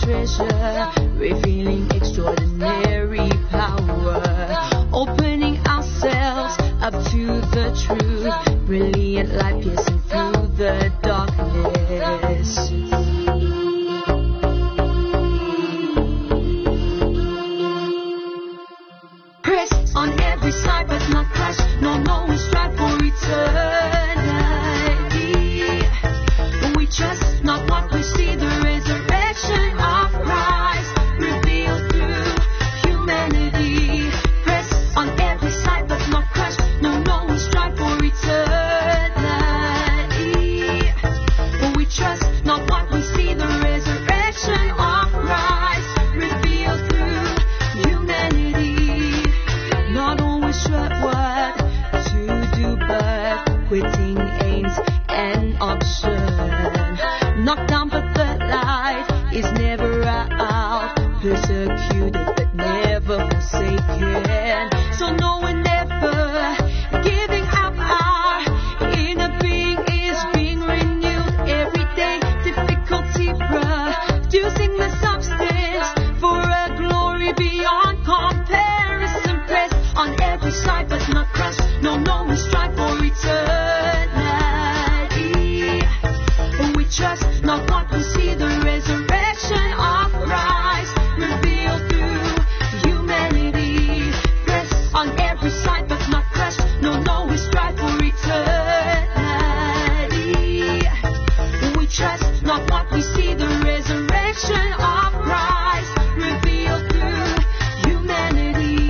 treasure, revealing extraordinary power, opening ourselves up to the truth, brilliant light piercing through the darkness. Press on every side but not crush, no, we strive for eternity. We trust not what we see, the resurrection of Christ revealed through humanity. Press on every side but not crush, no, we strive for eternity. We trust not what we see, the resurrection of Christ revealed through humanity. Not always sure what to do, but quitting aims an option. Knocked down but the light is never out. Persecuted but never forsaken. So no, we're never giving up. Our inner being is being renewed every day. Difficulty producing the substance for a glory beyond comparison. Press on every side but not crushed. No, we strive for eternity. We trust not what we see, the resurrection of Christ revealed through humanity. Press on every side but not crushed. No, we strive for eternity. We trust not what we see, the resurrection of Christ revealed through humanity.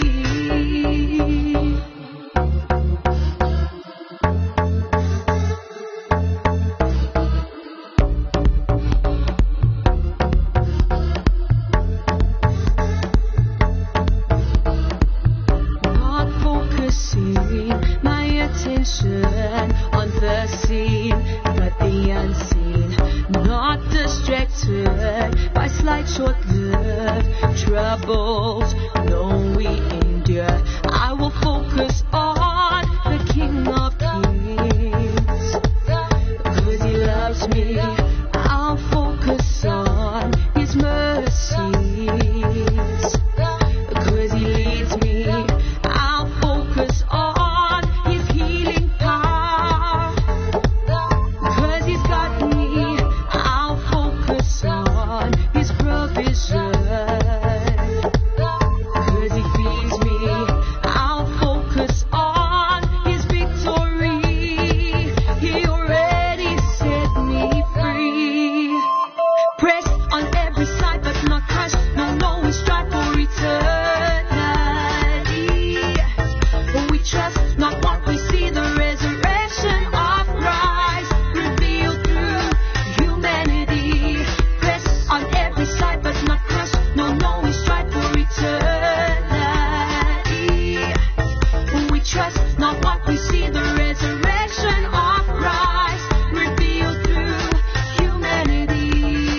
Not focusing my attention on the seen, but the unseen. Not distracted by slight short-lived troubles. No, we endure. I will focus on the King of Kings, 'cause He loves me. I'll focus on His mercies, 'cause He leads me. I'll focus on His healing power, 'cause He's got me. I'll focus on His provision, 'cause He feeds me. I'll focus on His victory. He already set me free. Press on every side but not crush. No, we strive for eternity. We trust not what we see, the resurrection of Christ revealed through humanity. Press on every side but not crush. No, we strive for eternity. We trust not what we see, the resurrection of Christ revealed through humanity.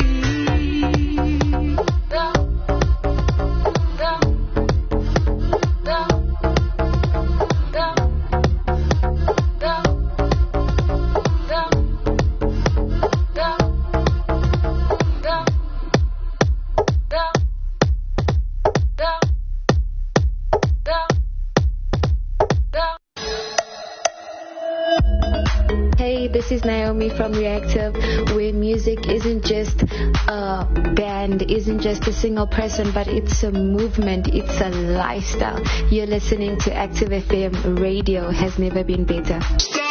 Hey, this is Naomi from Reactive, where music isn't just a band, isn't just a single person, but it's a movement, it's a lifestyle. You're listening to Active FM. Radio has never been better.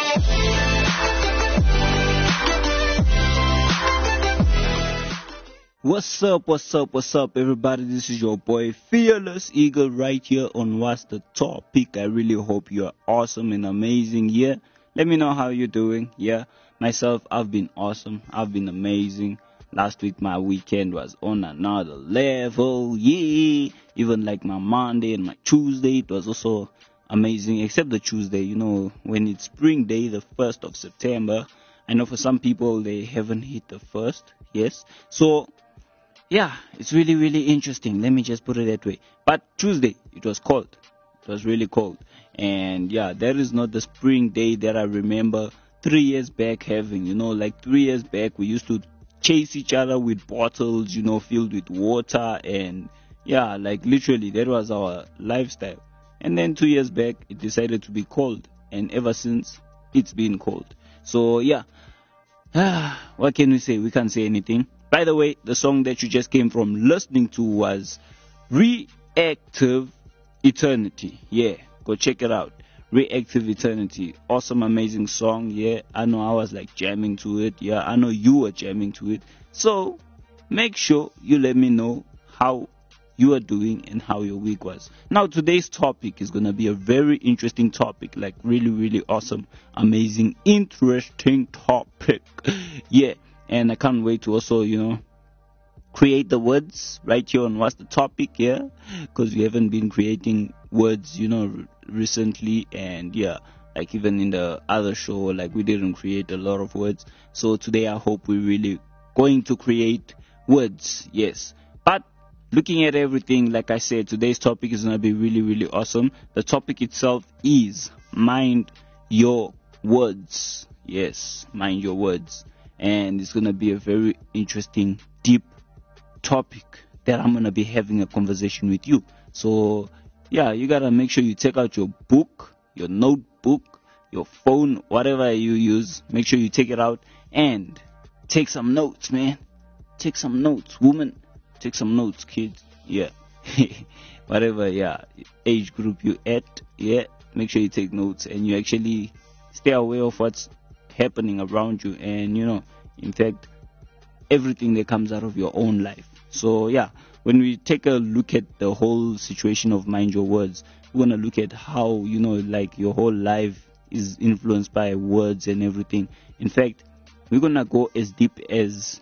What's up, everybody? This is your boy Fearless Eagle right here on What's the Topic. I really hope you're awesome and amazing. Yeah, let me know how you're doing. Yeah, myself, I've been awesome. I've been amazing. Last week, my weekend was on another level. Yeah, even like my Monday and my Tuesday, it was also amazing. Except the Tuesday, you know, when it's spring day, the 1st of September. I know for some people, they haven't hit the 1st. Yes, so yeah, it's really, really interesting. Let me just put it that way. But Tuesday, it was cold. It was really cold. And yeah, that is not the spring day that I remember 3 years back having. You know, like 3 years back, we used to chase each other with bottles, filled with water, and yeah, like literally that was our lifestyle. And then 2 years back, it decided to be cold, and ever since, it's been cold. So yeah, what can we say? We can't say anything. By the way, the song that you just came from listening to was Reactive Eternity. Yeah, go check it out. Reactive Eternity. Awesome, amazing song. Yeah, I know I was like jamming to it. Yeah, I know you were jamming to it. So make sure you let me know how you are doing and how your week was. Now, today's topic is going to be a very interesting topic, like really, really awesome, amazing, interesting topic. Yeah, and I can't wait to also, create the words right here on What's the Topic, yeah, because we haven't been creating words, recently, and yeah, like even in the other show, like we didn't create a lot of words. So today I hope we're really going to create words, yes. But looking at everything, like I said, today's topic is going to be really, really awesome. The topic itself is mind your words. Yes, mind your words. And it's going to be a very interesting, deep topic that I'm going to be having a conversation with you. So yeah, you got to make sure you take out your book, your notebook, your phone, whatever you use. Make sure you take it out and take some notes, man. Take some notes, woman. Take some notes, kids. Yeah. Whatever, yeah, age group you at, yeah. Make sure you take notes and you actually stay aware of what's happening around you, and in fact, everything that comes out of your own life. So yeah, when we take a look at the whole situation of mind your words, we're gonna look at how like your whole life is influenced by words and everything. In fact, we're gonna go as deep as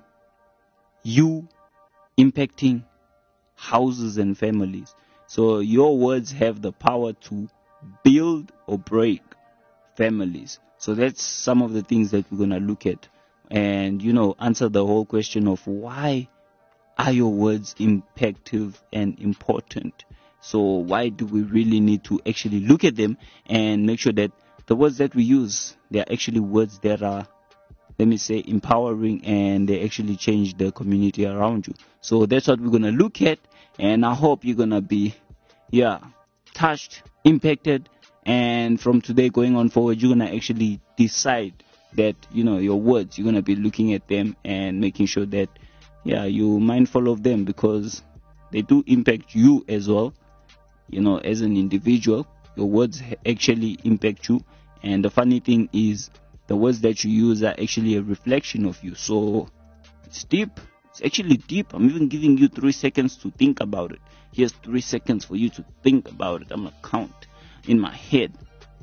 you impacting houses and families. So your words have the power to build or break families. So that's some of the things that we're gonna look at, and answer the whole question of why are your words impactful and important. So why do we really need to actually look at them and make sure that the words that we use, they are actually words that are, let me say, empowering, and they actually change the community around you. So that's what we're going to look at, and I hope you're going to be touched, impacted, and from today going on forward, you're going to actually decide that your words, you're going to be looking at them and making sure that you're mindful of them, because they do impact you as well. As an individual, your words actually impact you, and the funny thing is, the words that you use are actually a reflection of you. So it's deep. It's actually deep. I'm even giving you 3 seconds to think about it. Here's 3 seconds for you to think about it. I'm going to count in my head.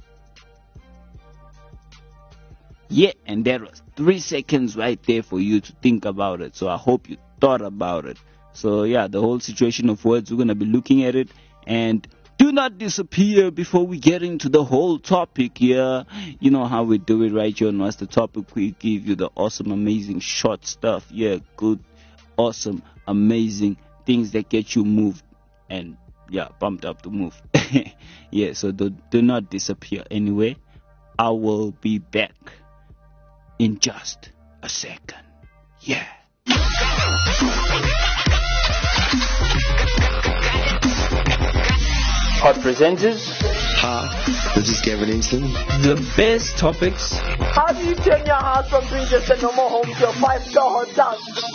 Yeah, and there was 3 seconds right there for you to think about it. So I hope you thought about it. So yeah, the whole situation of words, we're going to be looking at it. And do not disappear before we get into the whole topic here. You know how we do it right here on What's the Topic. We give you the awesome, amazing, short stuff. Yeah, good, awesome, amazing things that get you moved and pumped up to move. Yeah, so do not disappear. Anyway, I will be back in just a second. Yeah. Hot presenters. Hi, this is Gavin Easton. The best topics. How do you turn your house from being just a normal home to a 5-star hotel?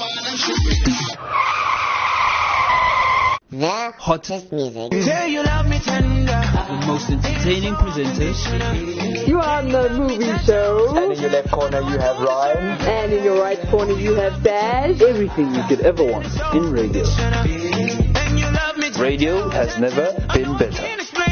The hottest music. Say you love me tender. The most entertaining presenters. You are on the movie show. And in your left corner you have Ryan. And in your right corner you have Bash. Everything you could ever want in radio. Radio has never been better.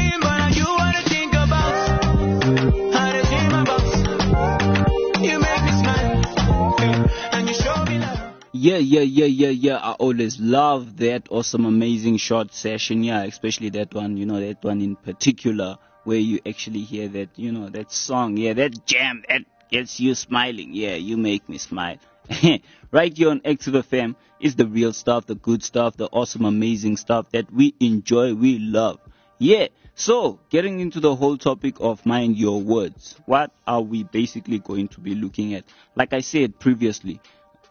Yeah. I always love that awesome, amazing short session. Yeah, especially that one, that one in particular, where you actually hear that, that song. Yeah, that jam that gets you smiling. Yeah, you make me smile. Right here on Active FM is the real stuff, the good stuff, the awesome, amazing stuff that we enjoy, we love. Yeah, so getting into the whole topic of mind your words, what are we basically going to be looking at? Like I said previously,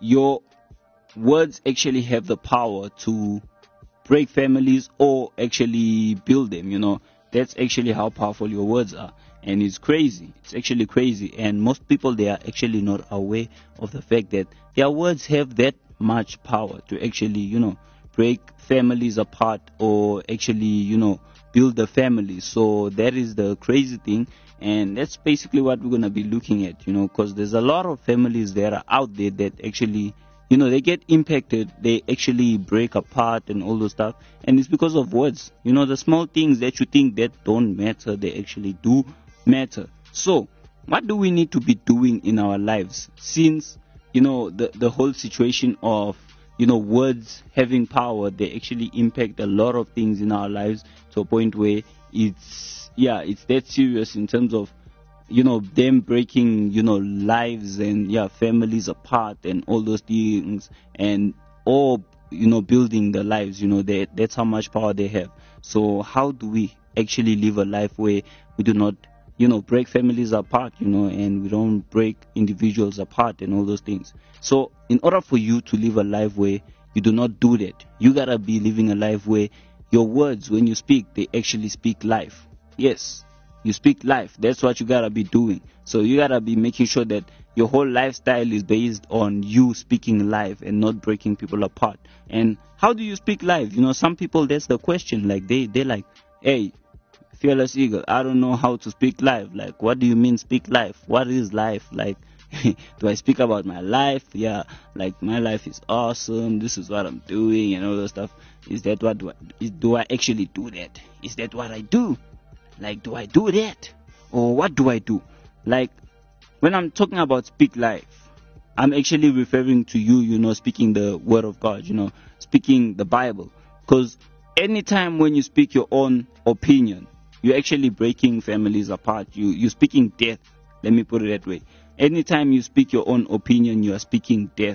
your words actually have the power to break families or actually build them, you know. That's actually how powerful your words are. And it's crazy. It's actually crazy. And most people, they are actually not aware of the fact that their words have that much power to actually, you know, break families apart or actually, you know, build the family. So that is the crazy thing. And that's basically what we're going to be looking at, you know, because there's a lot of families that are out there that actually, you know, they get impacted, they actually break apart and all those stuff. And it's because of words. You know, the small things that you think that don't matter, they actually do matter. So what do we need to be doing in our lives since, you know, the whole situation of, you know, words having power, they actually impact a lot of things in our lives to a point where it's that serious in terms of, you know, them breaking, you know, lives and families apart and all those things, and all, you know, building their lives, you know, that's how much power they have. So how do we actually live a life where we do not, you know, break families apart, you know, and we don't break individuals apart and all those things? So in order for you to live a life where you do not do that, you gotta be living a life where your words, when you speak, they actually speak life. Yes, you speak life. That's what you gotta be doing. So you gotta be making sure that your whole lifestyle is based on you speaking life and not breaking people apart. And how do you speak life? You know, some people, that's the question. Like they're like, hey, Fearless Eagle, I don't know how to speak life. Like, what do you mean speak life? What is life? Like, do I speak about my life? Yeah, like my life is awesome. This is what I'm doing and all that stuff. Is that what do I actually do that? Is that what I do? Like, do I do that? Or what do I do? Like, when I'm talking about speak life, I'm actually referring to you, you know, speaking the word of God, you know, speaking the Bible. Because anytime when you speak your own opinion, you're actually breaking families apart. You're speaking death. Let me put it that way. Anytime you speak your own opinion, you are speaking death.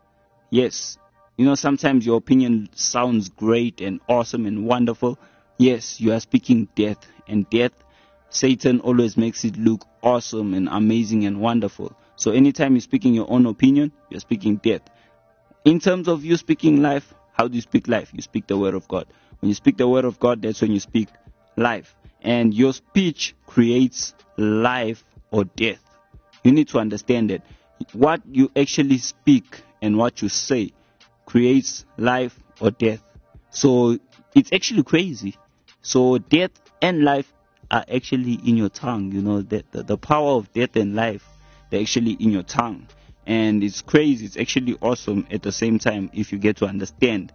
Yes. You know, sometimes your opinion sounds great and awesome and wonderful. Yes, you are speaking death. And death, Satan always makes it look awesome and amazing and wonderful. So anytime you're speaking your own opinion, you're speaking death. In terms of you speaking life, how do you speak life? You speak the word of God. When you speak the word of God, that's when you speak life. And your speech creates life or death. You need to understand that what you actually speak and what you say creates life or death. So it's actually crazy. So death and life are actually in your tongue. You know, the power of death and life, they're actually in your tongue. And it's crazy. It's actually awesome at the same time if you get to understand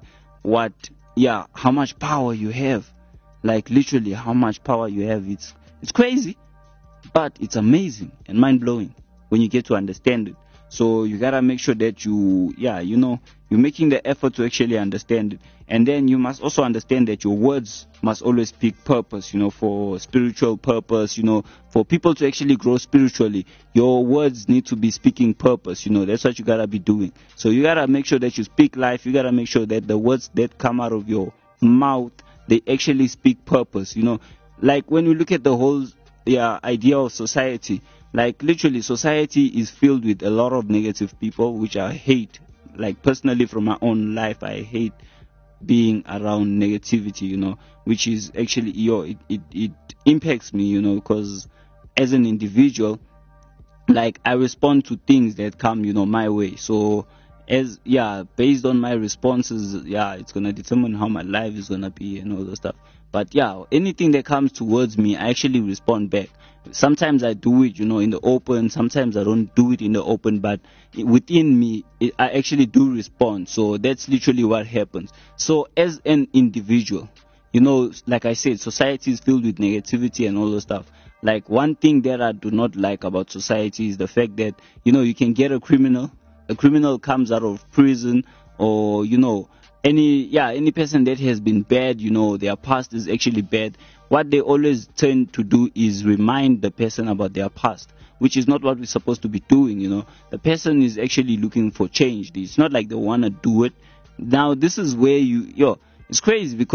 how much power you have. Like literally how much power you have. It's crazy, but it's amazing and mind-blowing when you get to understand it. So you gotta make sure that you're making the effort to actually understand it. And then you must also understand that your words must always speak purpose, you know, for spiritual purpose, you know, for people to actually grow spiritually. Your words need to be speaking purpose, you know, that's what you gotta be doing. So you gotta make sure that you speak life. You gotta make sure that the words that come out of your mouth, they actually speak purpose, you know. Like when we look at the whole idea of society, like literally society is filled with a lot of negative people, which I hate. Like personally from my own life, I hate being around negativity, you know, which is actually, it impacts me, you know, because as an individual, like I respond to things that come, you know, my way. So based on my responses, it's gonna determine how my life is gonna be and all that stuff. But anything that comes towards me, I actually respond back. Sometimes I do it, you know, in the open. Sometimes I don't do it in the open, but within me, I actually do respond. So that's literally what happens. So as an individual, you know, like I said, society is filled with negativity and all that stuff. Like one thing that I do not like about society is the fact that, you know, you can get a criminal comes out of prison, or, you know, any person that has been bad, you know, their past is actually bad. What they always tend to do is remind the person about their past, which is not what we're supposed to be doing, you know. The person is actually looking for change. It's not like they want to do it. Now, this is where it's crazy because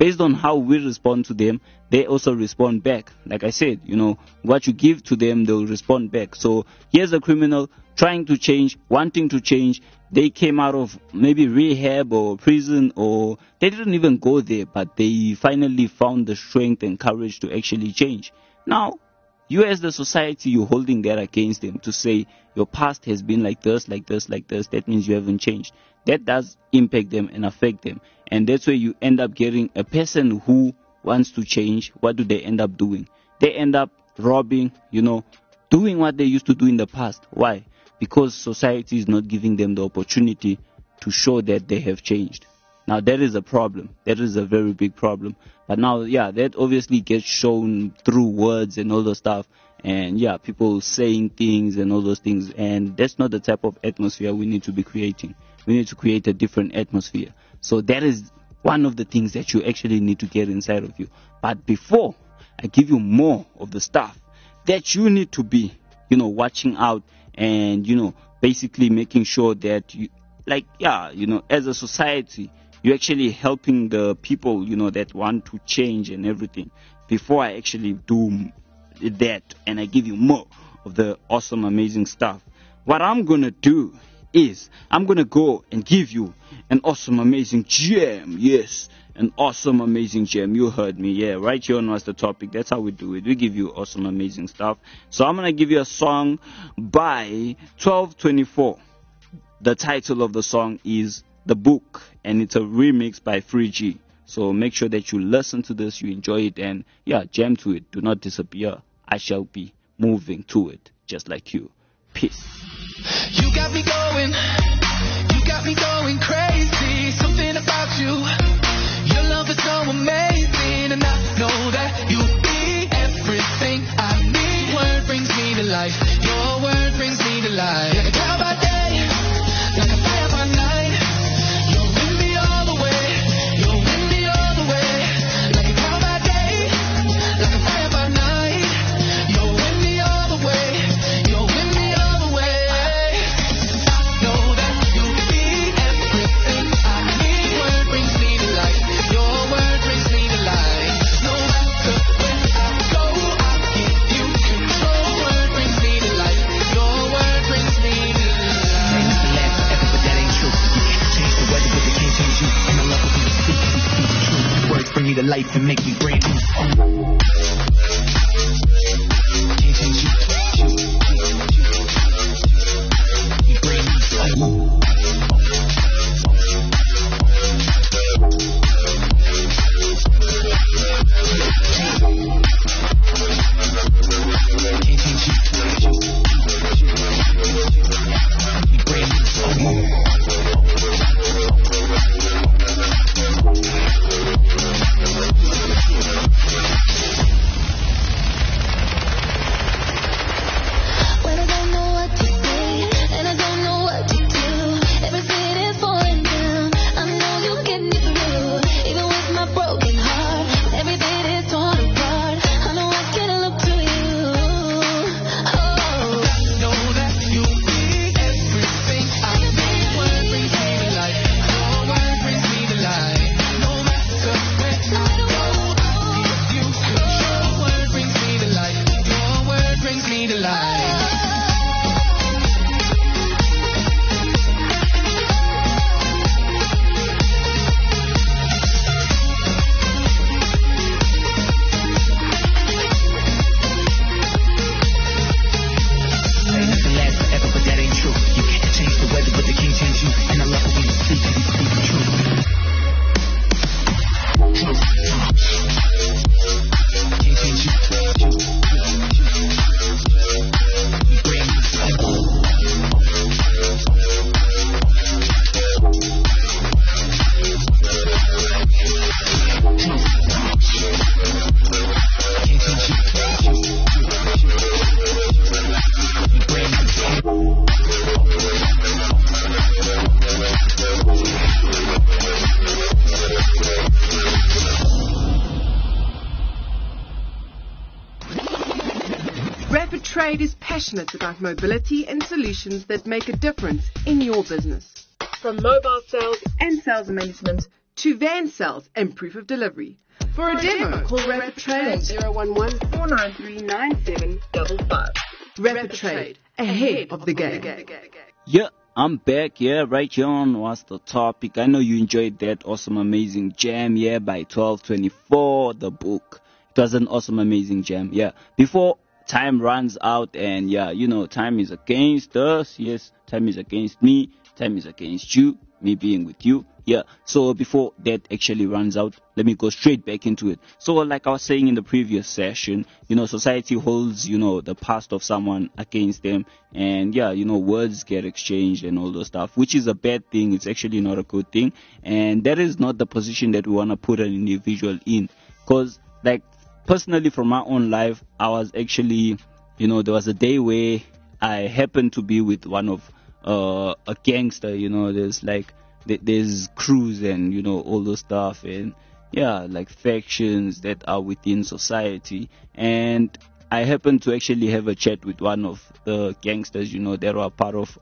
based on how we respond to them, they also respond back. Like I said, what you give to them, they'll respond back. So here's a criminal trying to change, wanting to change. They came out of maybe rehab or prison, or they didn't even go there, but they finally found the strength and courage to actually change. Now, you as the society, you're holding that against them to say your past has been like this, like this, like this. That means you haven't changed. That does impact them and affect them. And that's where you end up getting a person who wants to change. What do they end up doing? They end up robbing, doing what they used to do in the past. Why? Because society is not giving them the opportunity to show that they have changed. Now, that is a problem. That is a very big problem. But now, that obviously gets shown through words and all the stuff. And, people saying things and all those things. And that's not the type of atmosphere we need to be creating. We need to create a different atmosphere. So that is one of the things that you actually need to get inside of you. But before I give you more of the stuff that you need to be, watching out and, basically making sure that you, as a society, you're actually helping the people, that want to change and everything. Before I actually do that and I give you more of the awesome, amazing stuff, what I'm going to do is I'm going to go and give you an awesome, amazing gem. Yes, an awesome, amazing gem. You heard me. Yeah, right here on What's the Topic. That's how we do it. We give you awesome, amazing stuff. So I'm going to give you a song by 1224. The title of the song is The Book, and it's a remix by Free G. So make sure that you listen to this, you enjoy it, and jam to it. Do not disappear. I shall be moving to it, just like you. Peace. You got me going crazy. Something about you, your love is so amazing, and I know that you be everything I need. Word brings me to life. Your word brings me to life. Like a cloud by day, like a fire by night. You're with me all the way. You're with me all the way. Like a cloud by day, like a fire by night. You're with me all the way. You're with me all the way. Bring me to life and make me brand new. Can't change you. You brand new. Can't change you. You brand new. Trade is passionate about mobility and solutions that make a difference in your business. From mobile sales and sales management to van sales and proof of delivery. For a demo, call Rapid Trade on 011-493-9755. Rapid Trade, ahead of the game. Yeah, I'm back, right here on What's the Topic. I know you enjoyed that awesome, amazing jam, by 1224, the book. It was an awesome, amazing jam, Before time runs out and, time is against us. Yes, time is against me. Time is against you, me being with you. So before that actually runs out, let me go straight back into it. So like I was saying in the previous session, society holds, the past of someone against them. And words get exchanged and all those stuff, which is a bad thing. It's actually not a good thing. And that is not the position that we want to put an individual in. Because like personally from my own life, I was actually, there was a day where I happened to be with one of a gangster, there's crews and all those stuff and like factions that are within society. And I happened to actually have a chat with one of the gangsters, that were part of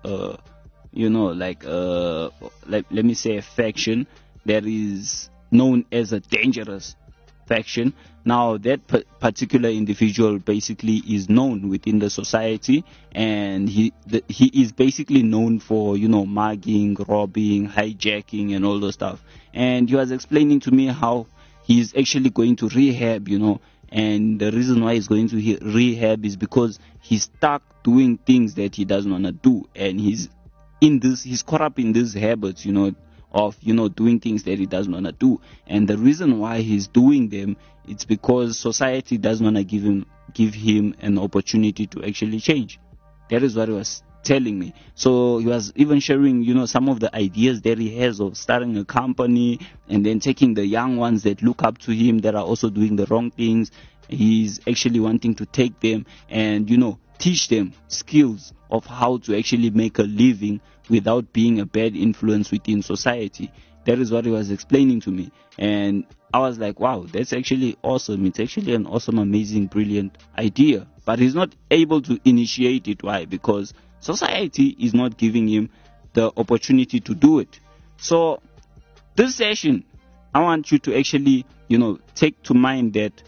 let me say a faction that is known as a dangerous faction. Now that particular individual basically is known within the society, and he is basically known for mugging, robbing, hijacking and all those stuff. And he was explaining to me how he's actually going to rehab, and the reason why he's going to rehab is because he's stuck doing things that he doesn't want to do, and he's caught up in these habits, of doing things that he doesn't want to do. And the reason why he's doing them, it's because society doesn't want to give him an opportunity to actually change. That is what he was telling me. So he was even sharing some of the ideas that he has of starting a company and then taking the young ones that look up to him that are also doing the wrong things. He's actually wanting to take them and teach them skills of how to actually make a living without being a bad influence within society. That is what he was explaining to me. And I was like, wow, that's actually awesome. It's actually an awesome, amazing, brilliant idea. But he's not able to initiate it. Why? Because society is not giving him the opportunity to do it. So this session, I want you to actually, take to mind that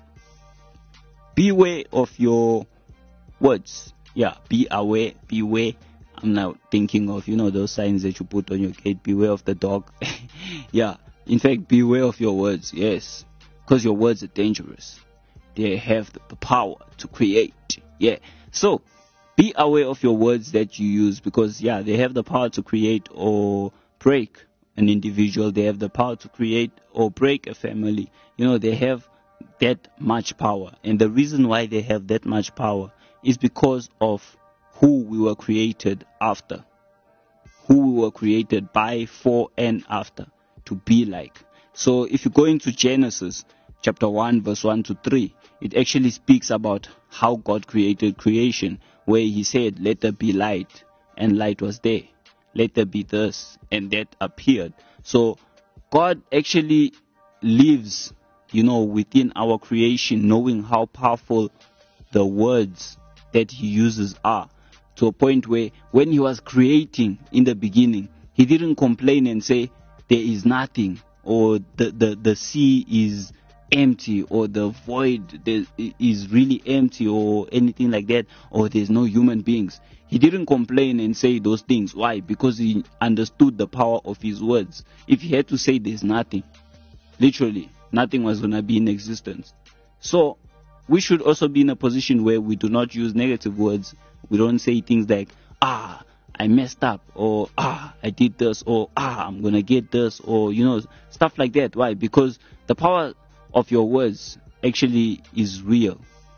beware of your words. Be aware, beware. I'm now thinking of, those signs that you put on your gate. Beware of the dog. In fact, beware of your words. Yes. Because your words are dangerous. They have the power to create. So, be aware of your words that you use because, they have the power to create or break an individual. They have the power to create or break a family. They have that much power. And the reason why they have that much power is because of who we were created after, who we were created by, for, and after, to be like. So if you go into Genesis chapter 1 verse 1 to 3, it actually speaks about how God created creation, where he said, let there be light, and light was there. Let there be this, and that appeared. So God actually lives, within our creation, knowing how powerful the words that he uses are. To a point where when he was creating in the beginning, he didn't complain and say there is nothing, or the sea is empty, or the void is really empty, or anything like that, or there's no human beings. He didn't complain and say those things. Why? Because he understood the power of his words. If he had to say there's nothing, literally nothing was going to be in existence. So we should also be in a position where we do not use negative words. We don't say things like, I messed up, or I did this, or I'm going to get this, or, stuff like that. Why? Because the power of your words actually is real,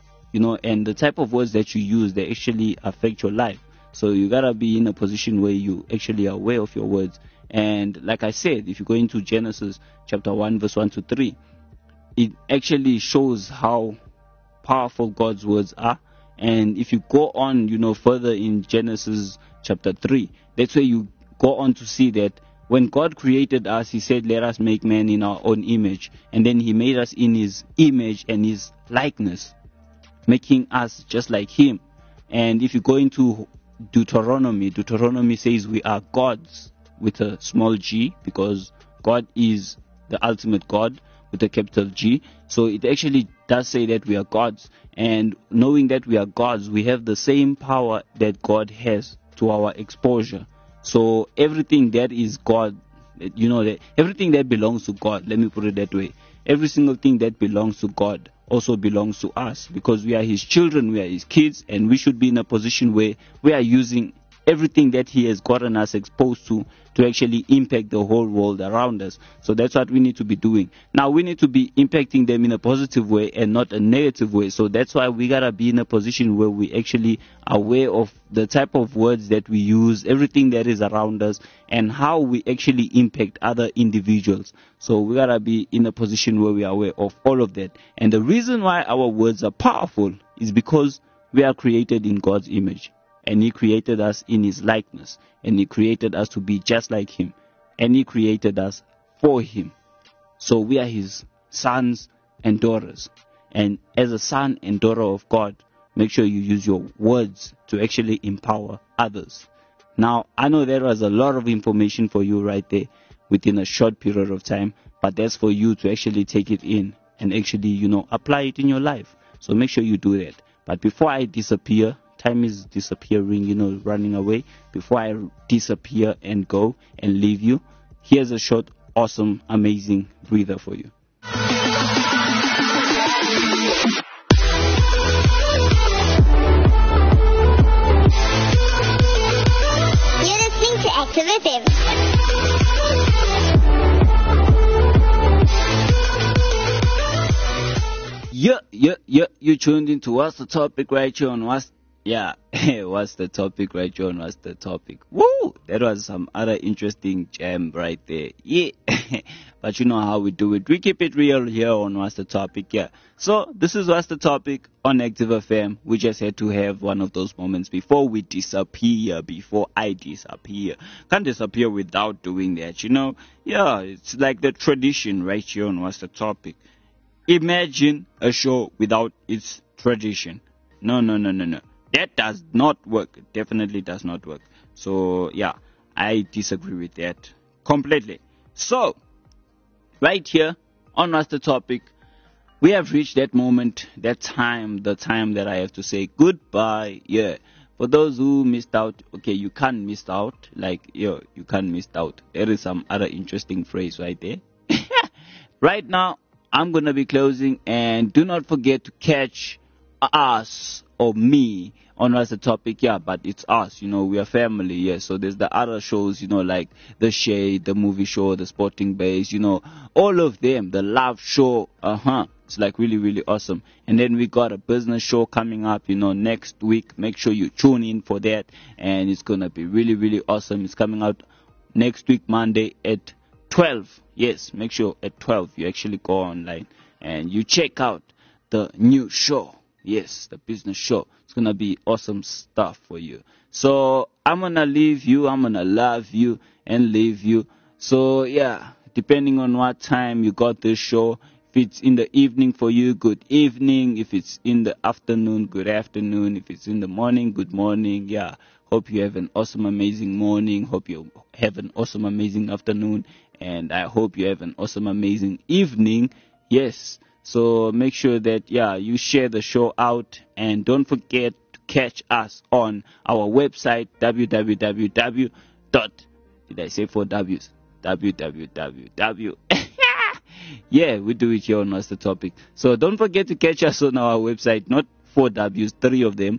and the type of words that you use, they actually affect your life. So you got to be in a position where you actually are aware of your words. And like I said, if you go into Genesis chapter 1 verse 1 to 3, it actually shows how powerful God's words are. And if you go on, further in Genesis chapter 3, that's where you go on to see that when God created us, he said, let us make man in our own image. And then he made us in his image and his likeness, making us just like him. And if you go into Deuteronomy says we are gods with a small g, because God is the ultimate God with a capital G. So it actually does say that we are gods, and knowing that we are gods, we have the same power that God has to our exposure. So everything that is God, that everything that belongs to God, let me put it that way, every single thing that belongs to God also belongs to us, because we are His children, we are His kids, and we should be in a position where we are using everything that He has gotten us exposed to actually impact the whole world around us. So that's what we need to be doing. Now we need to be impacting them in a positive way and not a negative way. So that's why we gotta be in a position where we actually are aware of the type of words that we use, everything that is around us, and how we actually impact other individuals. So we gotta be in a position where we are aware of all of that. And the reason why our words are powerful is because we are created in God's image. And He created us in His likeness. And He created us to be just like Him. And He created us for Him. So we are His sons and daughters. And as a son and daughter of God, make sure you use your words to actually empower others. Now, I know there was a lot of information for you right there within a short period of time. But that's for you to actually take it in and actually, apply it in your life. So make sure you do that. But before I disappear, time is disappearing, running away. Before I disappear and go and leave you, here's a short, awesome, amazing breather for you. You're listening to Active FM. Yeah, you tuned into What's the Topic right here on What's the Topic right here on What's the Topic. Woo! That was some other interesting gem right there. Yeah. But you know how we do it. We keep it real here on What's the Topic, yeah. So, this is What's the Topic on Active FM. We just had to have one of those moments before we disappear, before I disappear. Can't disappear without doing that, Yeah, it's like the tradition right here on What's the Topic. Imagine a show without its tradition. No. That does not work. It definitely does not work. So, yeah, I disagree with that completely. So, right here on What's the Topic, we have reached that moment, the time that I have to say goodbye. Yeah. For those who missed out, okay, you can't miss out. You can't miss out. There is some other interesting phrase right there. Right now, I'm going to be closing, and do not forget to catch us or me on What's the Topic. Yeah, but it's us, we are family. Yeah, so there's the other shows, like The Shade, the movie show, the Sporting Base, all of them, the Love Show. It's like really, really awesome. And then we got a business show coming up, next week. Make sure you tune in for that, and it's going to be really, really awesome. It's coming out next week, Monday at 12. Yes, make sure at 12 you actually go online and you check out the new show. Yes, the business show. It's going to be awesome stuff for you. So I'm going to leave you. I'm going to love you and leave you. So yeah, depending on what time you got this show. If it's in the evening for you, good evening. If it's in the afternoon, good afternoon. If it's in the morning, good morning. Yeah. Hope you have an awesome, amazing morning. Hope you have an awesome, amazing afternoon. And I hope you have an awesome, amazing evening. Yes. So make sure that, you share the show out. And don't forget to catch us on our website, www. Did I say 4 W's? www. Yeah, we do it here on What's the Topic. So don't forget to catch us on our website, not 4 W's, 3 of them,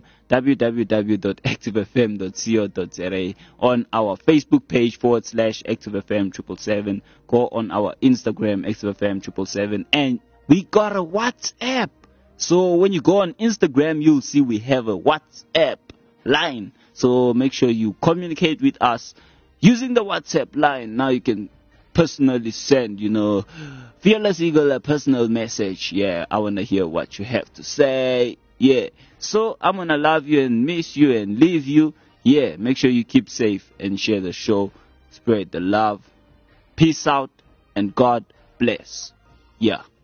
www.activefm.co.za, on our Facebook page /ActiveFM777. Go on our Instagram, ActiveFM777, and we got a WhatsApp. So when you go on Instagram, you'll see we have a WhatsApp line. So make sure you communicate with us using the WhatsApp line. Now you can personally send, Fearless Eagle a personal message. Yeah, I want to hear what you have to say. Yeah, so I'm going to love you and miss you and leave you. Yeah, make sure you keep safe and share the show. Spread the love. Peace out and God bless. Yeah.